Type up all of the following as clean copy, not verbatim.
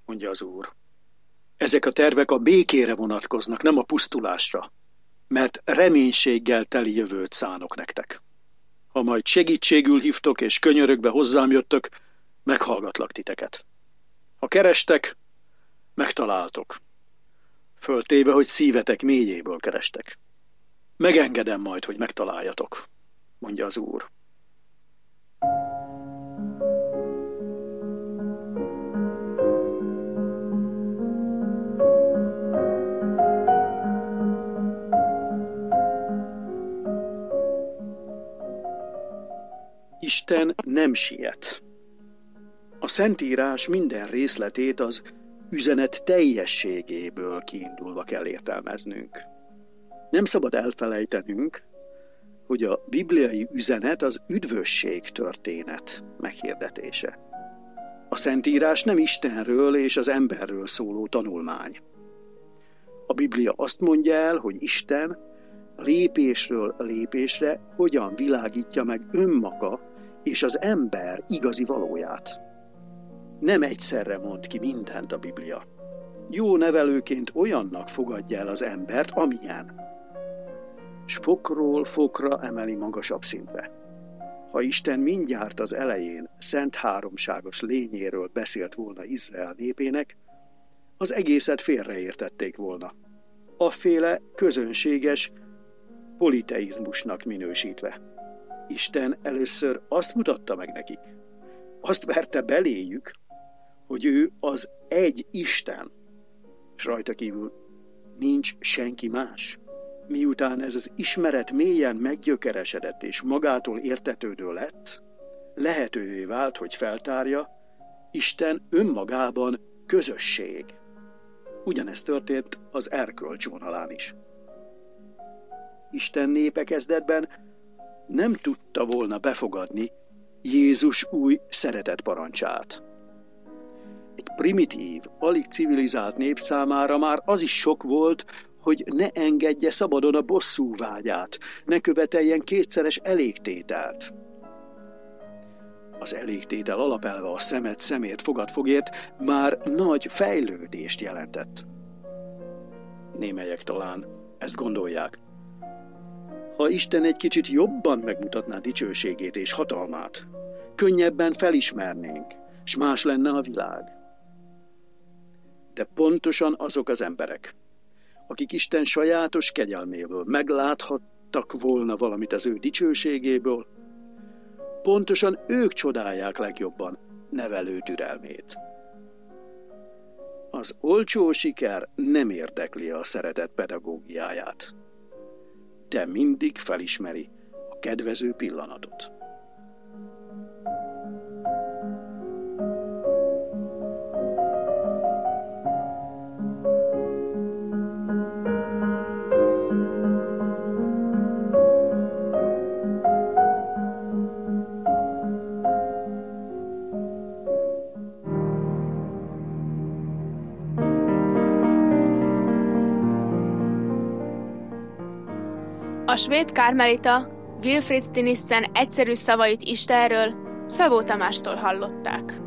mondja az Úr. Ezek a tervek a békére vonatkoznak, nem a pusztulásra, mert reménységgel teli jövőt szánok nektek. Ha majd segítségül hívtok és könyörögve hozzám jöttök, meghallgatlak titeket. Ha kerestek, megtaláltok. Föltéve, hogy szívetek mélyéből kerestek. Megengedem majd, hogy megtaláljatok, mondja az Úr. Isten nem siet. A Szentírás minden részletét az üzenet teljességéből kiindulva kell értelmeznünk. Nem szabad elfelejtenünk, hogy a bibliai üzenet az üdvösség történet meghirdetése. A Szentírás nem Istenről és az emberről szóló tanulmány. A Biblia azt mondja el, hogy Isten lépésről lépésre hogyan világítja meg önmaga és az ember igazi valóját. Nem egyszerre mond ki mindent a Biblia. Jó nevelőként olyannak fogadja el az embert, amilyen, és fokról fokra emeli magasabb szintre. Ha Isten mindjárt az elején szent háromságos lényéről beszélt volna Izrael népének, az egészet félreértették volna, afféle közönséges politeizmusnak minősítve. Isten először azt mutatta meg nekik, azt verte beléjük, hogy ő az egy Isten, és rajta kívül nincs senki más. Miután ez az ismeret mélyen meggyökeresedett és magától értetődő lett, lehetővé vált, hogy feltárja, Isten önmagában közösség. Ugyanezt történt az erkölcs vonalán is. Isten népe kezdetben nem tudta volna befogadni Jézus új szeretet parancsát. Egy primitív, alig civilizált nép számára már az is sok volt, hogy ne engedje szabadon a bosszú vágyát, ne követeljen kétszeres elégtételt. Az elégtétel alapelve a szemet szemért, fogad fogért már nagy fejlődést jelentett. Némelyek talán ezt gondolják. Ha Isten egy kicsit jobban megmutatná dicsőségét és hatalmát, könnyebben felismernénk, s más lenne a világ. De pontosan azok az emberek, akik Isten sajátos kegyelméből megláthattak volna valamit az ő dicsőségéből, pontosan ők csodálják legjobban nevelő türelmét. Az olcsó siker nem érdekli a szeretet pedagógiáját, de mindig felismeri a kedvező pillanatot. A svéd kármelita Wilfrid Stinissen egyszerű szavait Istenről Szabó Tamástól hallották.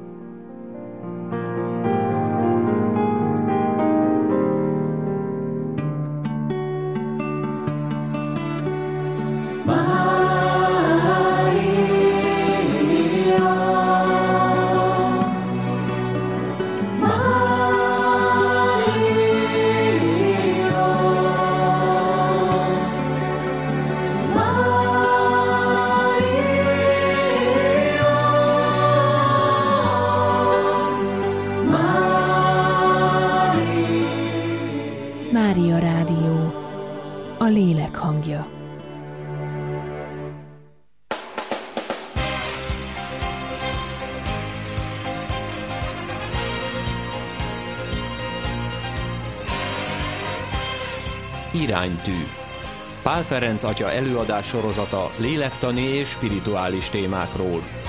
Mária Rádió, a lélek hangja. Iránytű. Pál Ferenc atya előadás sorozata lélektani és spirituális témákról.